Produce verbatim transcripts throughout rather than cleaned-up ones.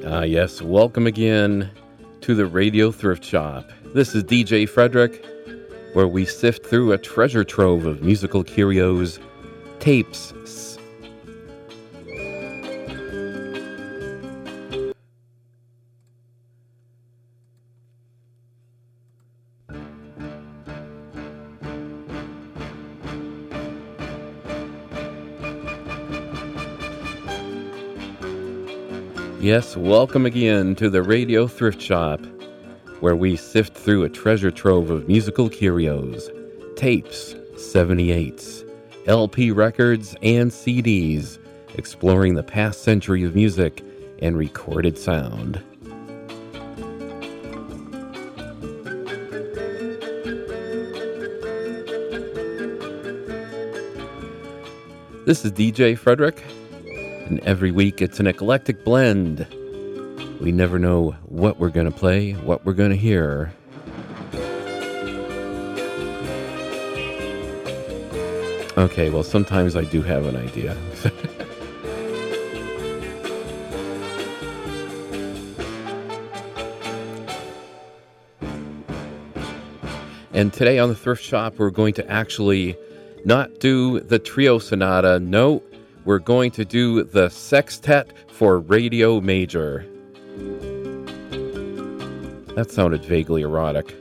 Ah, yes, welcome again to the Radio Thrift Shop. This is D J Frederick, where we sift through a treasure trove of musical curios, tapes. Yes, welcome again to the Radio Thrift Shop, where we sift through a treasure trove of musical curios, tapes, seventy-eights, L P records, and C Ds, exploring the past century of music and recorded sound. This is D J Frederick. And every week it's an eclectic blend. We never know what we're going to play, what we're going to hear. Okay, well, sometimes I do have an idea. And today on the Thrift Shop, we're going to actually not do the trio sonata. No, we're going to do the sextet for radio major. That sounded vaguely erotic.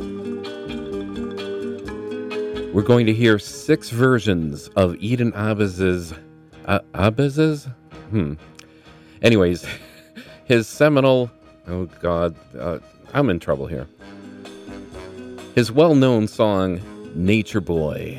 We're going to hear six versions of Eden Ahbez's... Uh, Ahbez's? Hmm. Anyways, his seminal... Oh, God. Uh, I'm in trouble here. His well-known song, Nature Boy.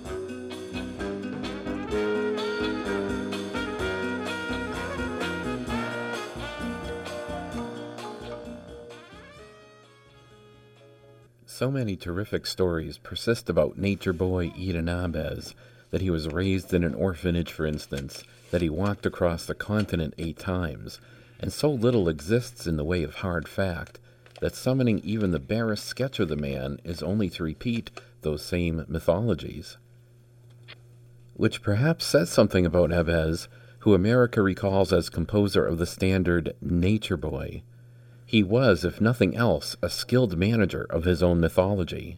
So many terrific stories persist about Nature Boy Eden Ahbez, that he was raised in an orphanage, for instance, that he walked across the continent eight times, and so little exists in the way of hard fact that summoning even the barest sketch of the man is only to repeat those same mythologies. Which perhaps says something about Ahbez, who America recalls as composer of the standard Nature Boy. He was, if nothing else, a skilled manager of his own mythology.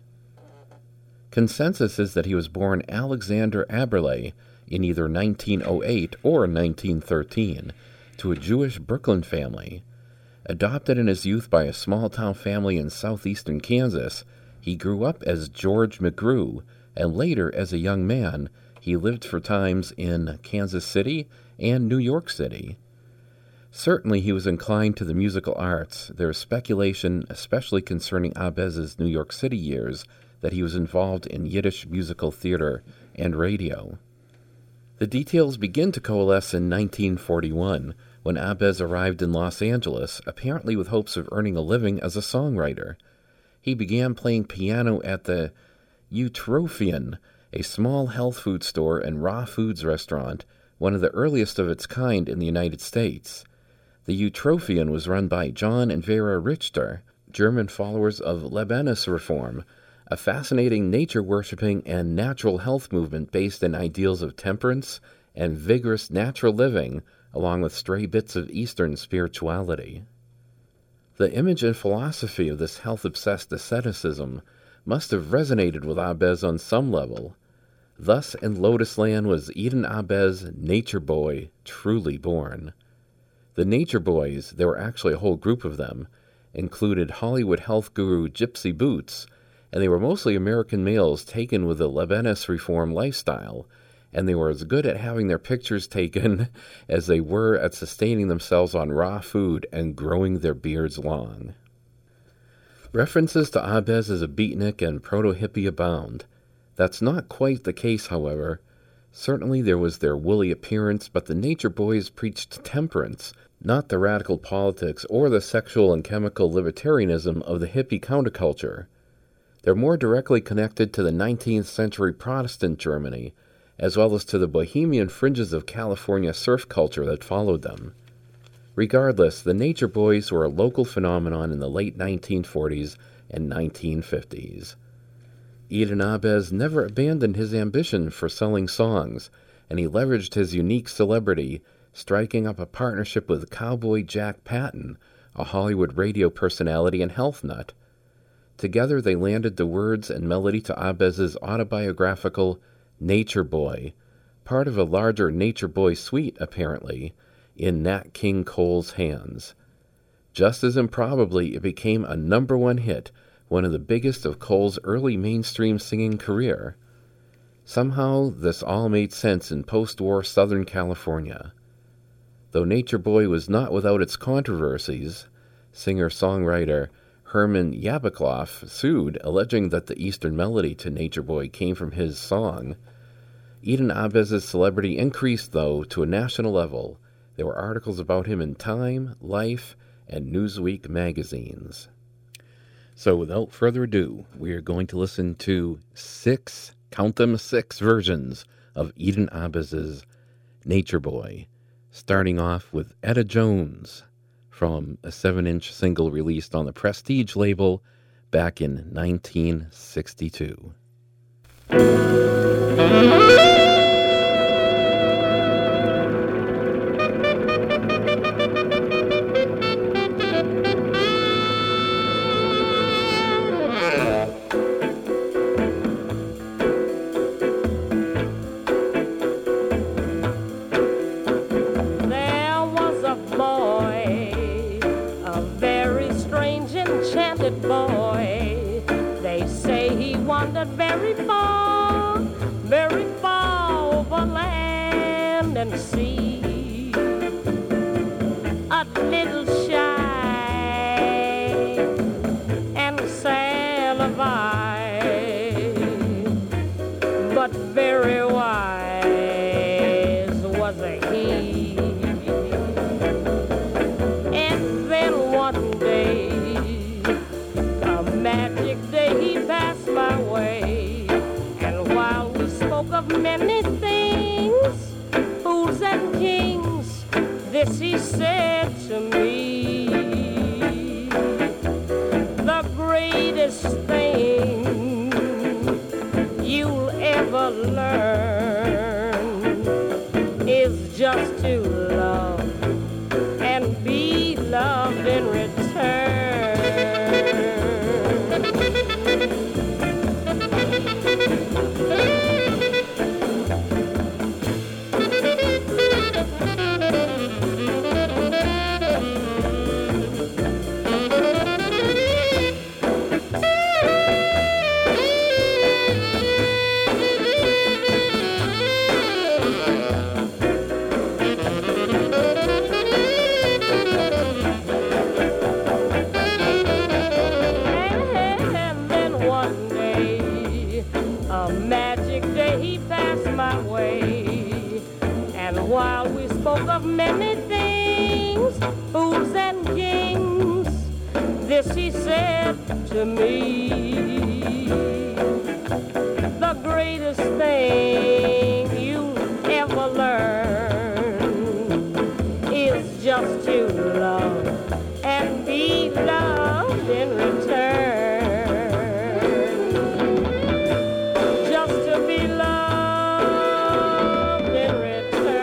Consensus is that he was born Alexander Aberle in either nineteen oh eight or nineteen thirteen to a Jewish Brooklyn family. Adopted in his youth by a small-town family in southeastern Kansas, he grew up as George McGrew, and later, as a young man, he lived for times in Kansas City and New York City. Certainly he was inclined to the musical arts. There is speculation, especially concerning Ahbez's New York City years, that he was involved in Yiddish musical theater and radio. The details begin to coalesce in nineteen forty-one, when Ahbez arrived in Los Angeles, apparently with hopes of earning a living as a songwriter. He began playing piano at the Eutrophian, a small health food store and raw foods restaurant, one of the earliest of its kind in the United States. The Eutrophian was run by John and Vera Richter, German followers of Leibniz reform, a fascinating nature-worshipping and natural health movement based in ideals of temperance and vigorous natural living, along with stray bits of Eastern spirituality. The image and philosophy of this health-obsessed asceticism must have resonated with Ahbez on some level. Thus, in Lotus Land was Eden Ahbez, Nature Boy, truly born. The Nature Boys, there were actually a whole group of them, included Hollywood health guru Gypsy Boots, and they were mostly American males taken with the Leibniz reform lifestyle, and they were as good at having their pictures taken as they were at sustaining themselves on raw food and growing their beards long. References to Ahbez as a beatnik and proto-hippie abound. That's not quite the case, however. Certainly there was their woolly appearance, but the Nature Boys preached temperance, not the radical politics or the sexual and chemical libertarianism of the hippie counterculture. They're more directly connected to the nineteenth century Protestant Germany, as well as to the bohemian fringes of California surf culture that followed them. Regardless, the Nature Boys were a local phenomenon in the late nineteen forties and nineteen fifties. Eden Ahbez never abandoned his ambition for selling songs, and he leveraged his unique celebrity, striking up a partnership with Cowboy Jack Patton, a Hollywood radio personality and health nut. Together they landed the words and melody to Abez's autobiographical Nature Boy, part of a larger Nature Boy suite, apparently, in Nat King Cole's hands. Just as improbably, it became a number one hit, one of the biggest of Cole's early mainstream singing career. Somehow, this all made sense in post-war Southern California. Though Nature Boy was not without its controversies, singer-songwriter Herman Yabikloff sued, alleging that the Eastern melody to Nature Boy came from his song. Eden Abez's celebrity increased, though, to a national level. There were articles about him in Time, Life, and Newsweek magazines. So without further ado, we are going to listen to six, count them six versions of Eden Abez's Nature Boy, starting off with Etta Jones from a seven-inch single released on the Prestige label back in nineteen sixty-two. Boy, they say he wandered very far, very far over land and sea. A little shy and sad of eye, but very wise was he. And then one day, magic day, he passed my way, and while we spoke of many things, fools and kings, this he said to me: the greatest thing you'll ever learn is just to love and be loved in return. While we spoke of many things, fools and kings, this he said to me: the greatest thing you'll ever learn is just to love and be loved in return. Just to be loved in return.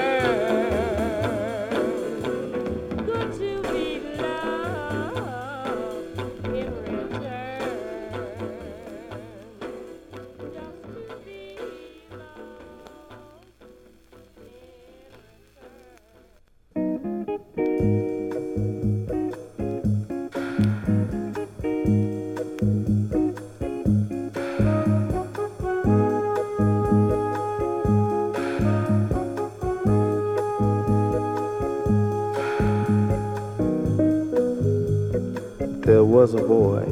There was a boy,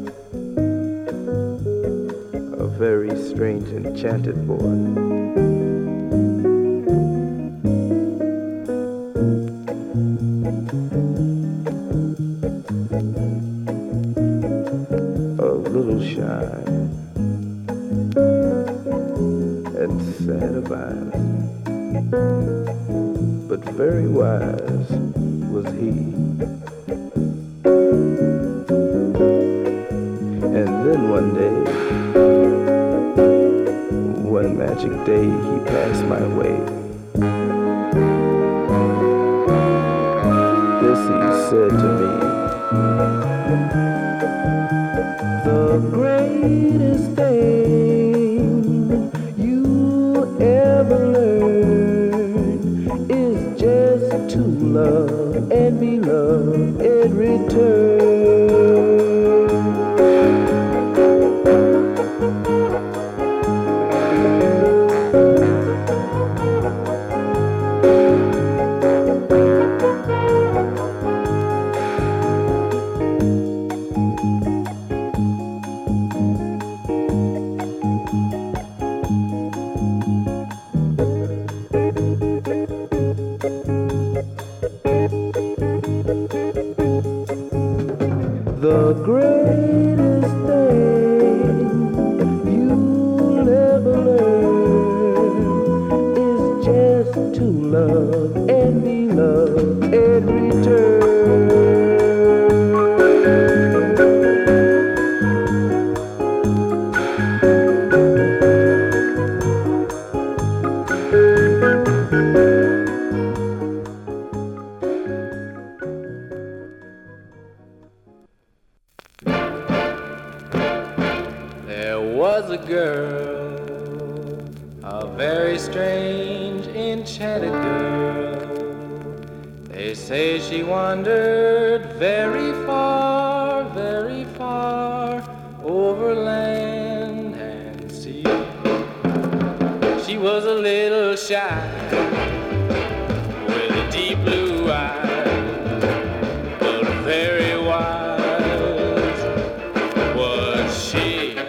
a very strange, enchanted boy. A little shy and sad of eyes, but very wise was he. And then one day, one magic day, he passed my way. this he said to me. The greatest thing you ever learn is just to love and be loved in return. The greatest thing you'll ever learn is just to love and be loved in return. There was a girl, a very strange, enchanted girl. They say she wandered very far, very far over land and sea. She was a little shy with a deep blue eye, but very wise was she.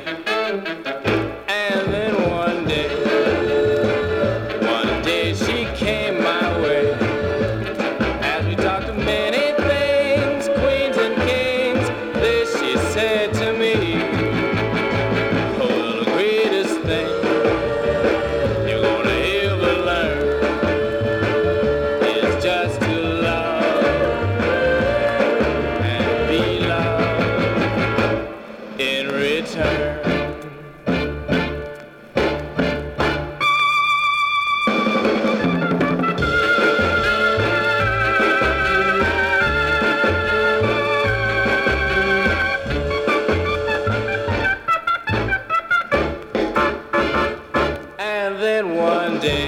And then one day,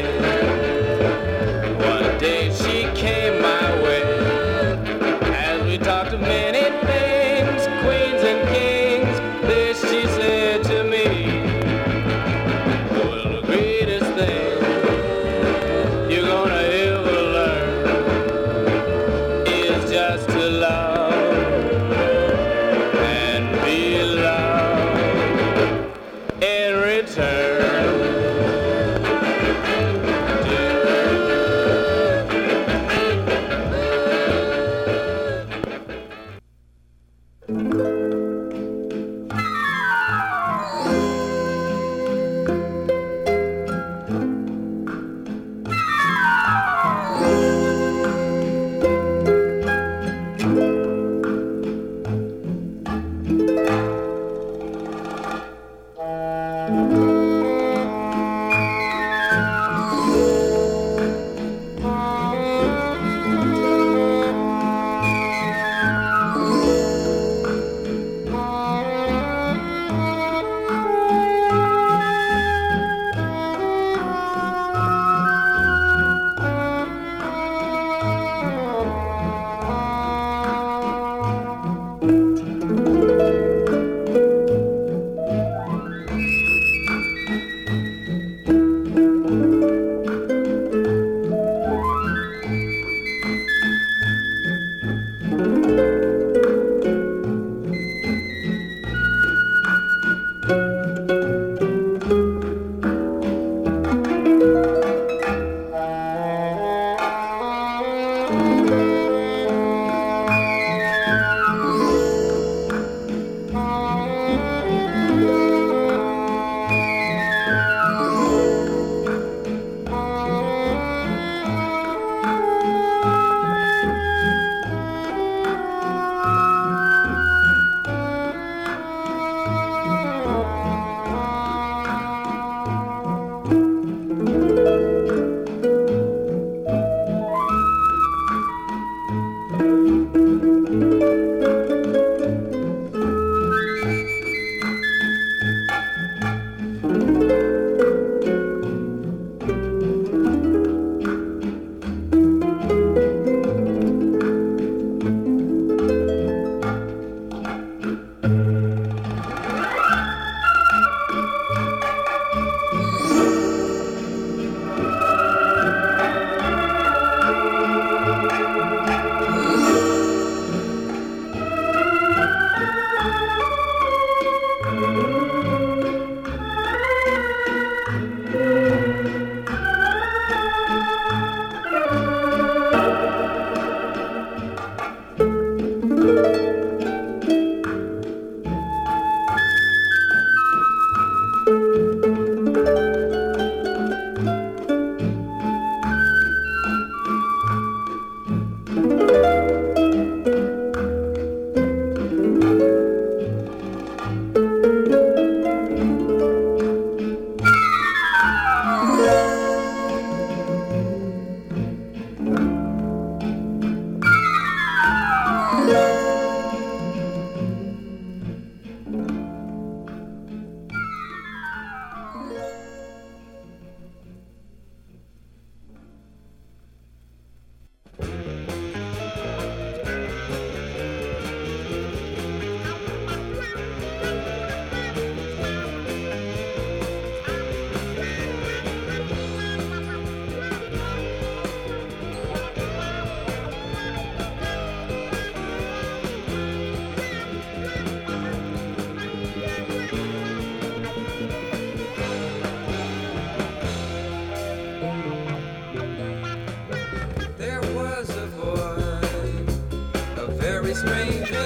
one day she came my way. As we talked of many things, queens and kings, this she said to me. Well, the greatest thing you're gonna ever learn is just to love and be loved in return.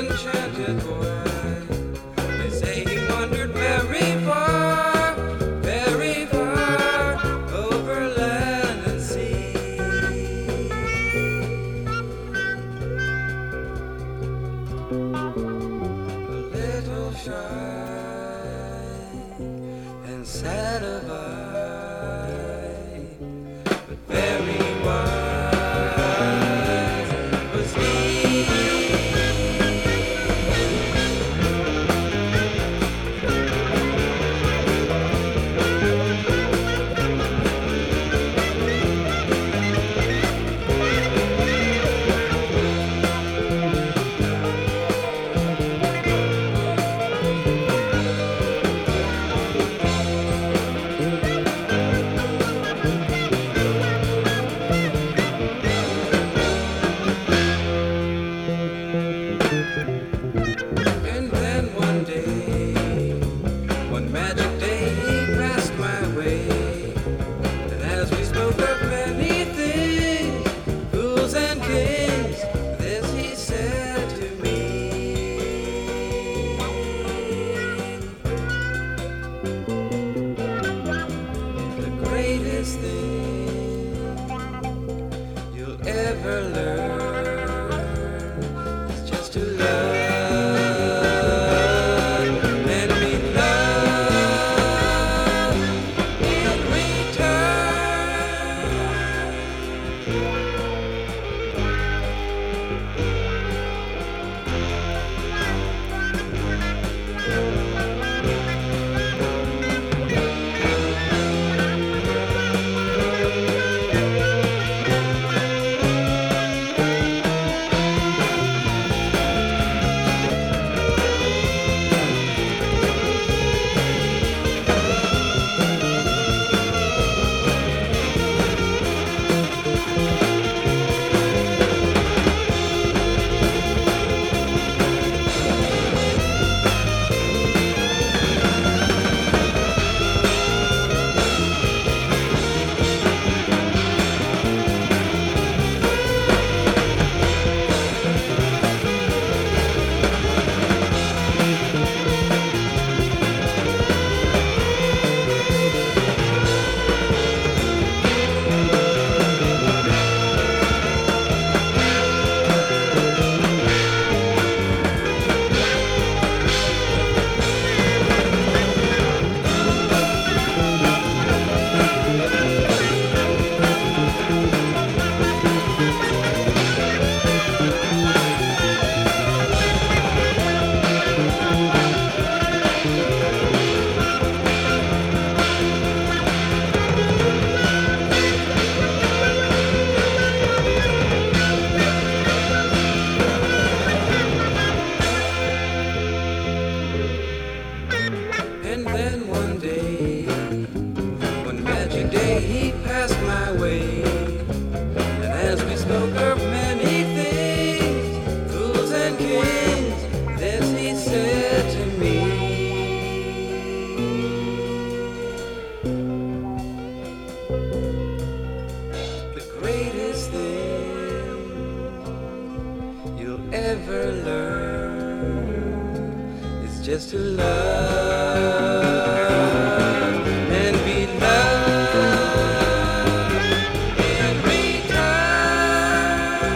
enchanted boy. They say he wandered very far, very far over land and sea. A little shy and sad of eye, but very wise was he. And then one day, one magic day, he passed my way. And as we spoke of many things, fools and kings, this he said to me. The greatest thing you'll ever learn is just to love and be loved in return. And then one day, one magic day, he passed my way. And as we spoke of many things, fools and kings, this he said to me. The greatest thing you'll ever learn is just to love and be loved in return.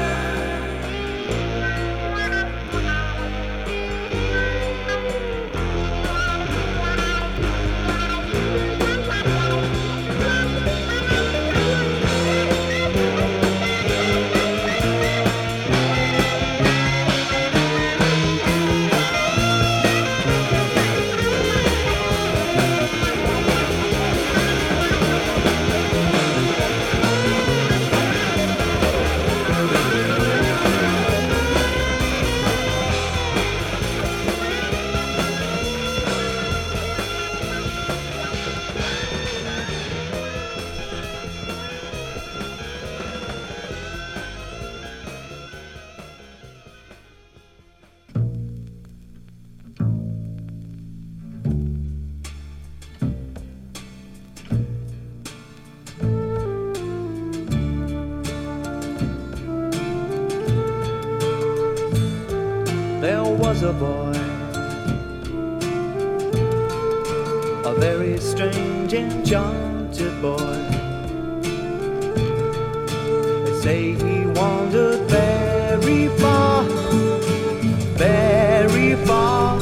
was a boy, a very strange, enchanted boy. They say he wandered very far, very far,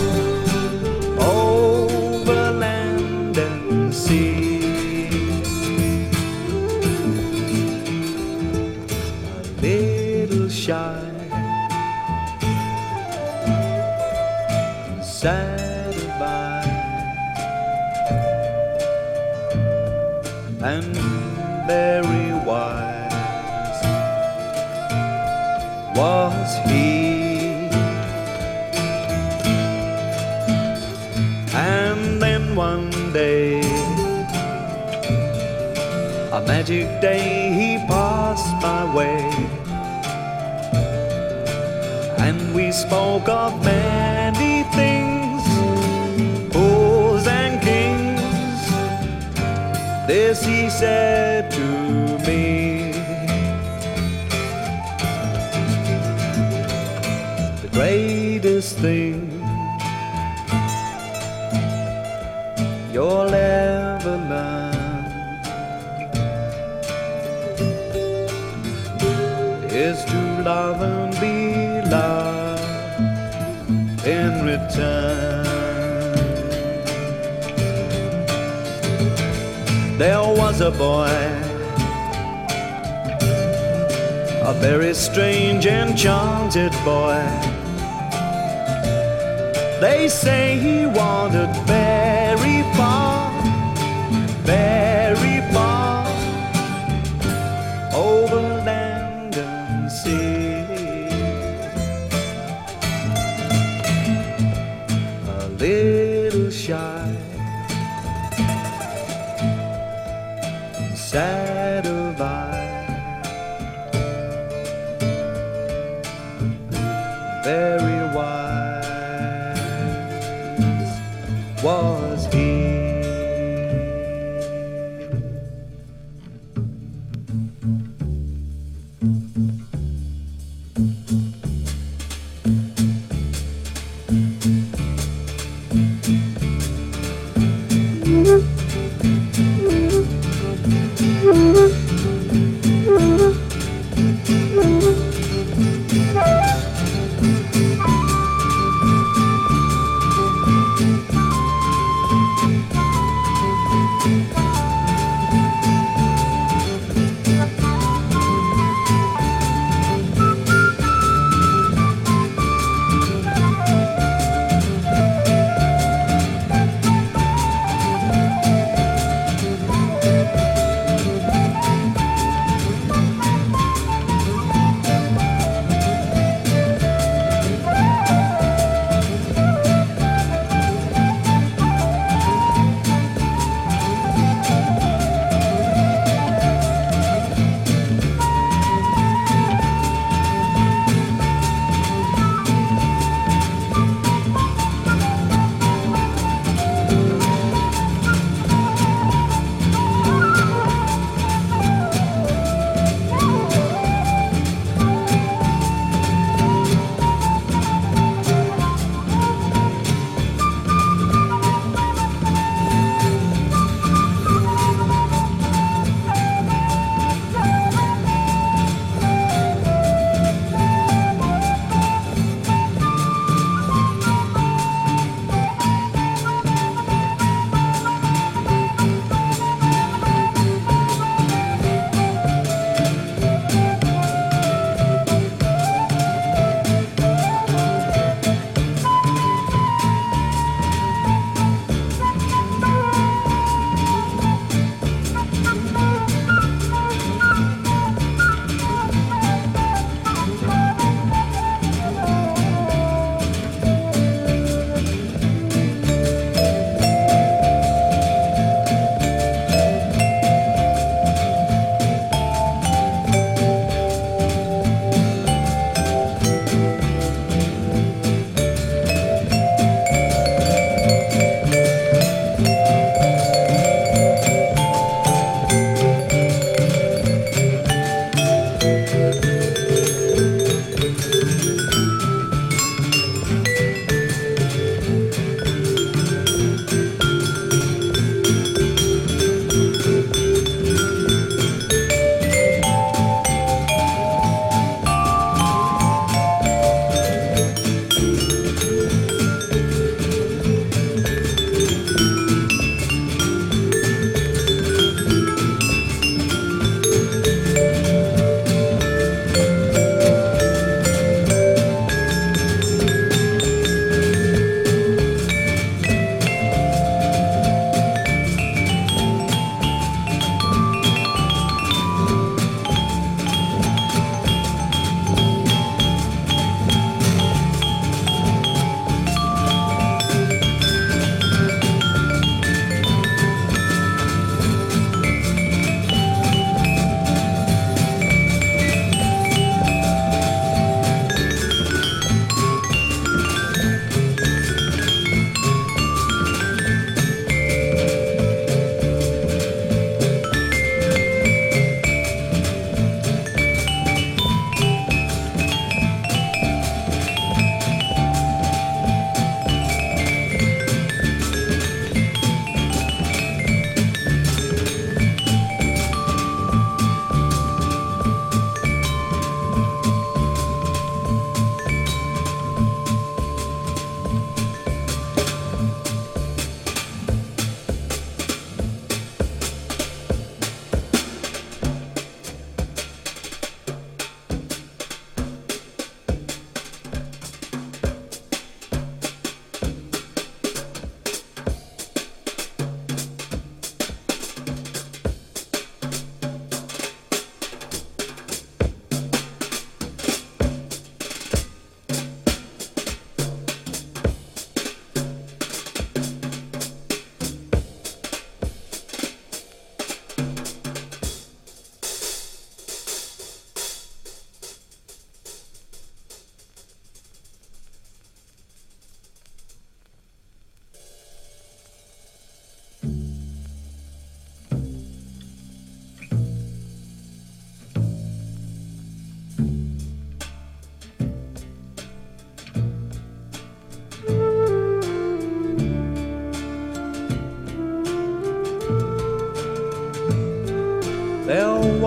over land and sea. A little shy, sad by, and very wise was he. And then one day, a magic day, he passed my way, and we spoke of many things, fools and kings. This he said to me: the greatest thing you'll ever learn is to love and be loved in return. There was a boy, a very strange, enchanted boy. They say he wandered very far, very far, over land and sea. A little shy, sad of eye, very wise was he. Mm-hmm.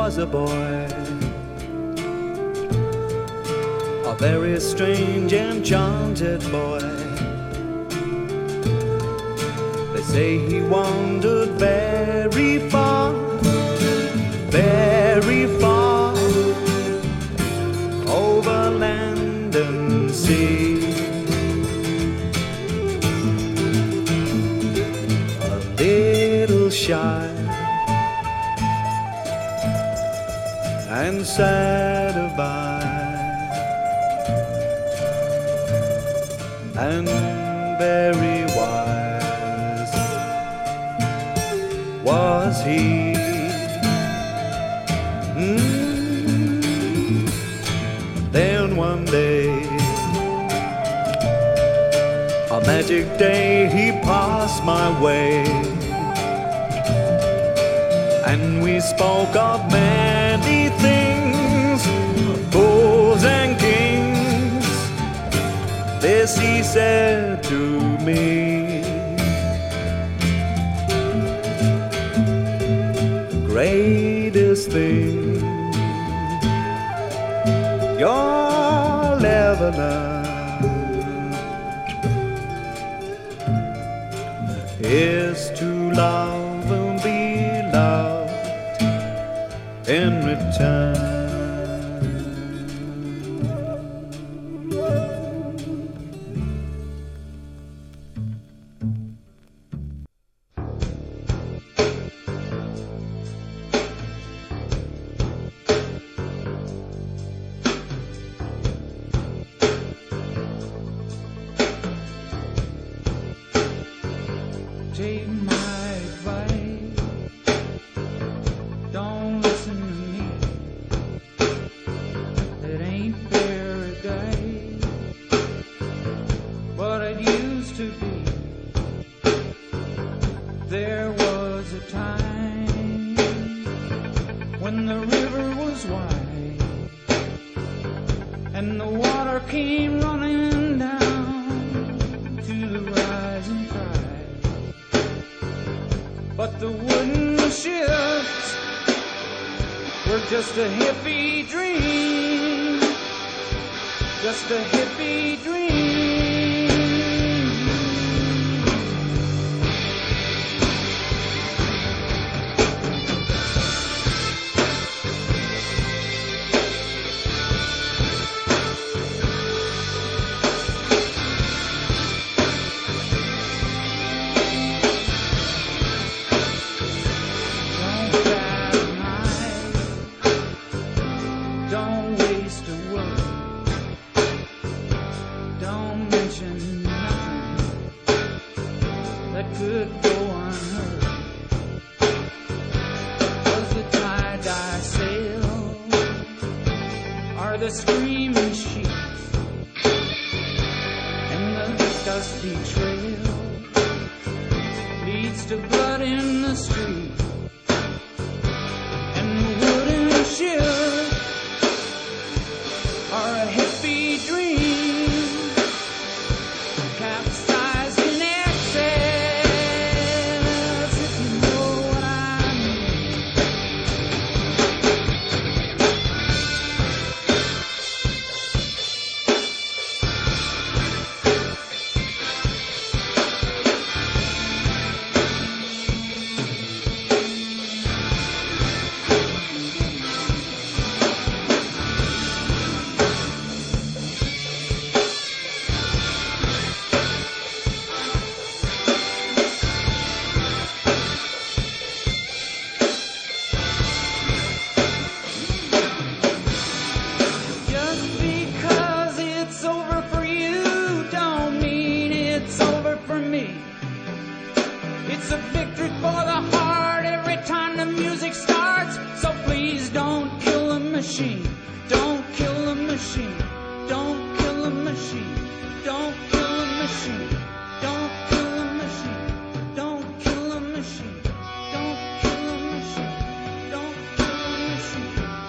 was a boy, a very strange, enchanted boy. They say he wandered very far, very far, over land and sea. A little shy and sad of eye, and very wise was he. Mm. Then one day, a magic day, he passed my way, and we spoke of many things, fools and kings. This he said to me: the greatest thing you'll ever learn is to love and be loved in return. Take my advice, don't listen to me. It ain't paradise, but it used to be. There was a time when the river was wide and the water came running down to the rising tide. But the wooden ships were just a hippie dream, just a hippie dream. Don't waste a word, don't mention nothing that could go unheard. 'Cause the tide I sail are the screaming sheep, and the dusty trail leads to blood in the street, and the wooden ship are a hippie dream, capsized in excess, if you know what I mean. Just because it's over for you don't mean it's over for me. It's a victory for the heart every time the music starts. So please don't kill the machine. Don't kill the machine. Don't kill the machine. Don't kill the machine. Don't kill the machine. Don't kill the machine. Don't kill the machine. Don't kill the machine.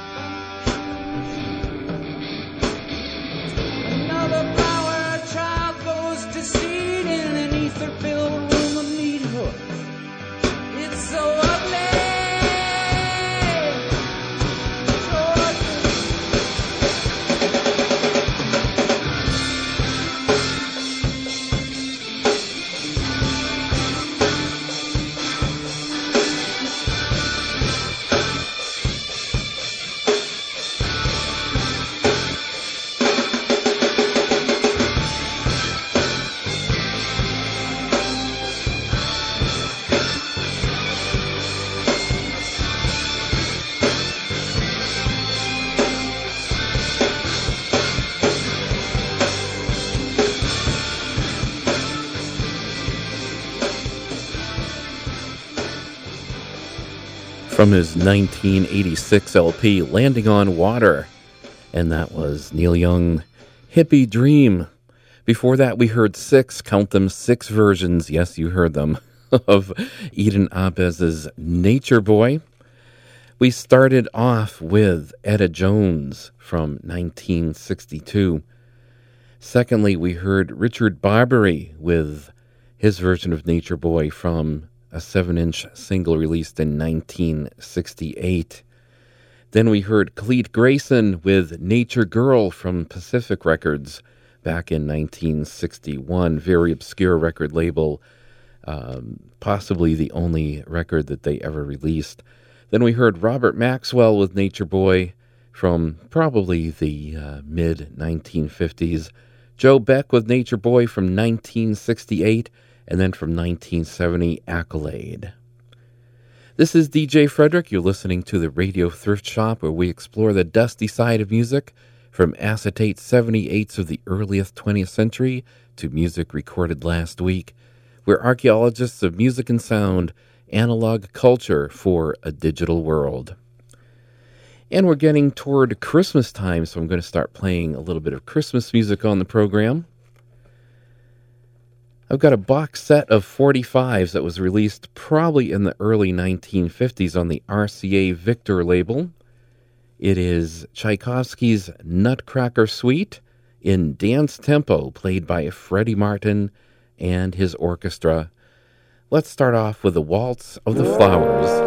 Another flower child goes to seed in an ether-filled room of meat hooks. It's so ugly. from his nineteen eighty-six L P, Landing on Water. And that was Neil Young, Hippie Dream. Before that, we heard six, count them, six versions, yes, you heard them, of Eden Ahbez's Nature Boy. We started off with Etta Jones from nineteen sixty-two. Secondly, we heard Richard Barbary with his version of Nature Boy from a seven-inch single released in nineteen sixty-eight. Then we heard Cleet Grayson with Nature Girl from Pacific Records back in nineteen sixty-one. Very obscure record label, um, possibly the only record that they ever released. Then we heard Robert Maxwell with Nature Boy from probably the uh, mid nineteen fifties. Joe Beck with Nature Boy from nineteen sixty-eight. And then from nineteen seventy, Accolade. This is D J Frederick. You're listening to the Radio Thrift Shop, where we explore the dusty side of music, from acetate seventy-eights of the earliest twentieth century to music recorded last week. We're archaeologists of music and sound, analog culture for a digital world. And we're getting toward Christmas time, so I'm going to start playing a little bit of Christmas music on the program. I've got a box set of forty-fives that was released probably in the early nineteen fifties on the R C A Victor label. It is Tchaikovsky's Nutcracker Suite in dance tempo, played by Freddie Martin and his orchestra. Let's start off with the Waltz of the Flowers.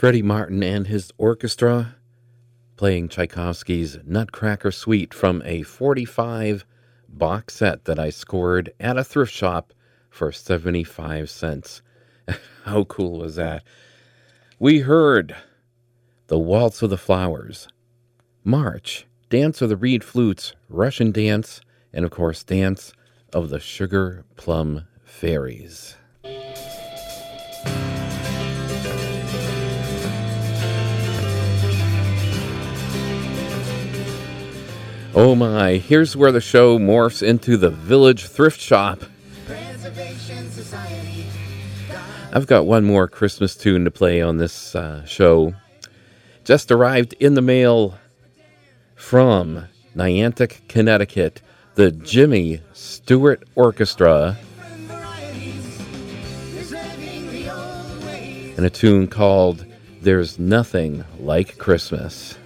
Freddie Martin and his orchestra playing Tchaikovsky's Nutcracker Suite from a forty-five box set that I scored at a thrift shop for seventy-five cents. How cool was that? We heard The Waltz of the Flowers, March, Dance of the Reed Flutes, Russian Dance, and of course Dance of the Sugar Plum Fairies. Oh my, here's where the show morphs into the Village Thrift Shop. I've got one more Christmas tune to play on this uh, show. Just arrived in the mail from Niantic, Connecticut, the Jimmy Stewart Orchestra, and a tune called There's Nothing Like Christmas.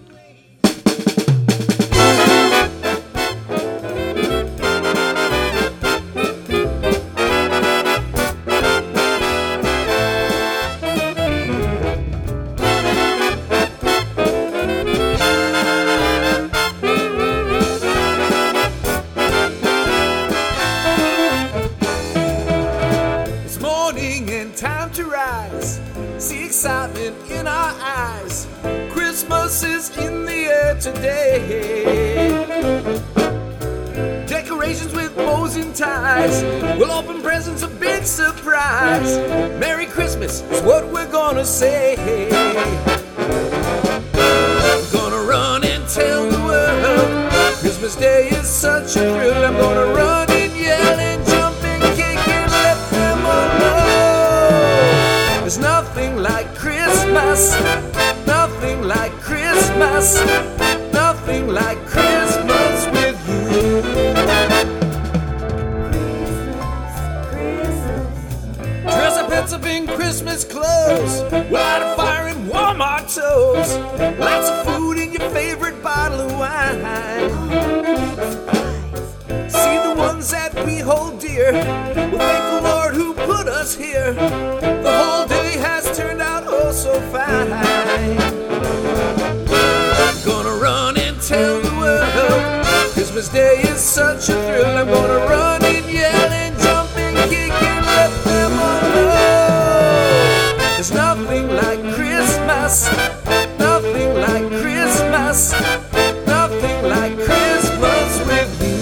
Say, gonna run and tell the world Christmas Day is such a thrill. I'm gonna run and yell and jump and kick and let them all know there's nothing like Christmas, nothing like Christmas, nothing like Christmas with you. Dress up, heads up in Christmas clothes, light a fire and warm our toes, lots of food in your favorite bottle of wine. See the ones that we hold dear, we'll thank the Lord who put us here. The whole day has turned out oh so fine. Gonna run and tell the world Christmas Day is such a thrill. I'm gonna run and yell and jump and kick and let them all know there's nothing like Christmas, nothing like Christmas, nothing like Christmas with you.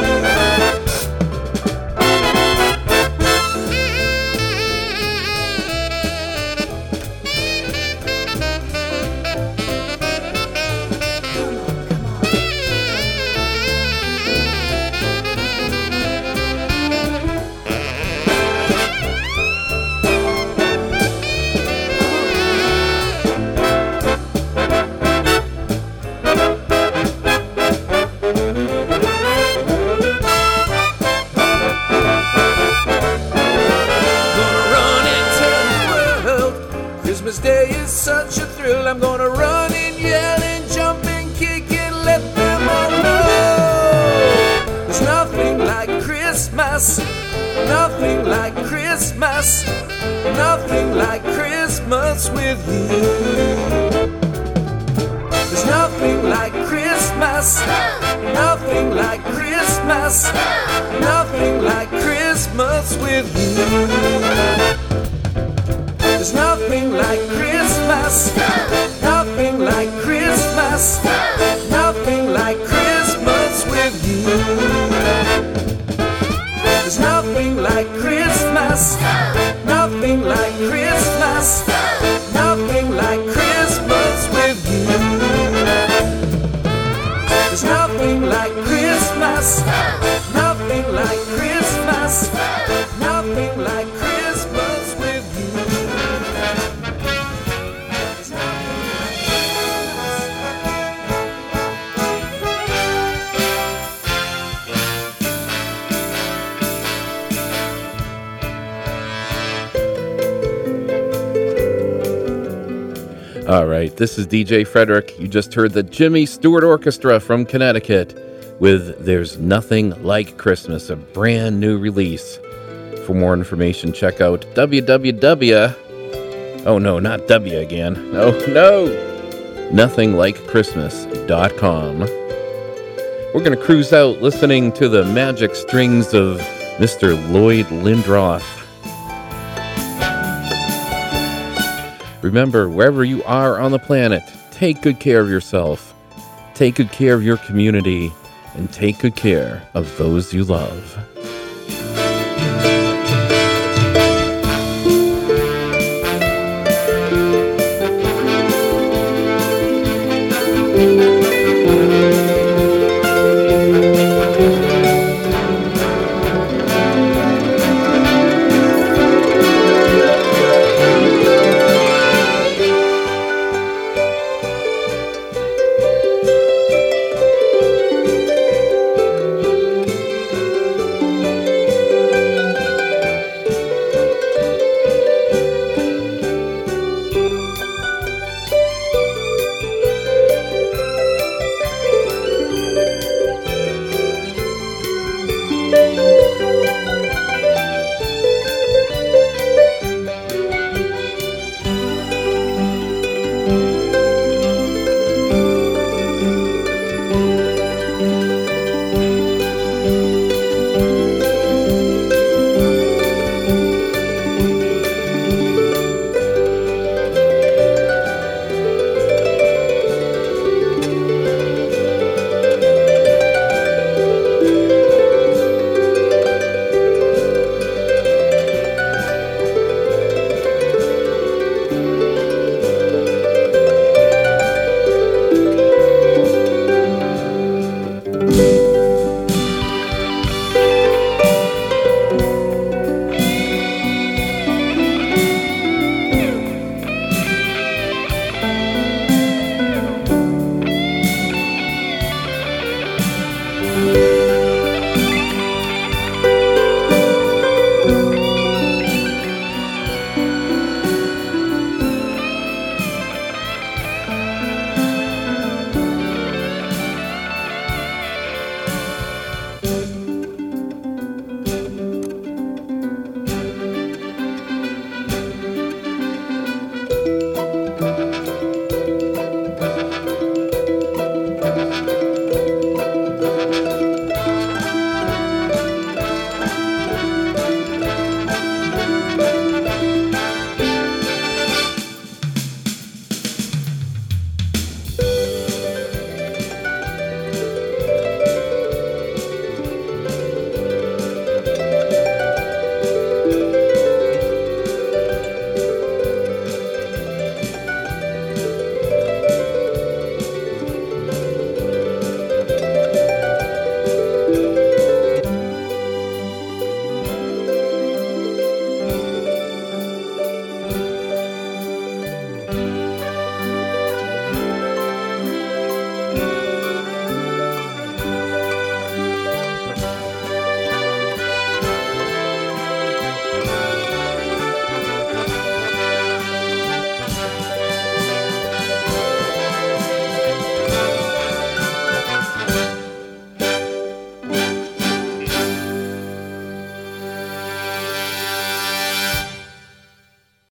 I'm gonna run and yell and jump and kick and let them all know there's nothing like Christmas, nothing like Christmas, nothing like Christmas with you. There's nothing like Christmas, nothing like Christmas, nothing like Christmas with you. There's nothing like Christmas, nothing like Christmas, nothing like Christmas with you. There's nothing like Christmas, nothing like Christmas, nothing like Christmas with you. There's nothing like Christmas, nothing like Christmas, nothing like Christmas with you. All right, this is D J Frederick. You just heard the Jimmy Stewart Orchestra from Connecticut with There's Nothing Like Christmas, a brand new release. For more information, check out w w w Oh no, not W again. No, no! nothing like christmas dot com. We're going to cruise out listening to the magic strings of Mister Lloyd Lindroth. Remember, wherever you are on the planet, take good care of yourself, take good care of your community, and take good care of those you love.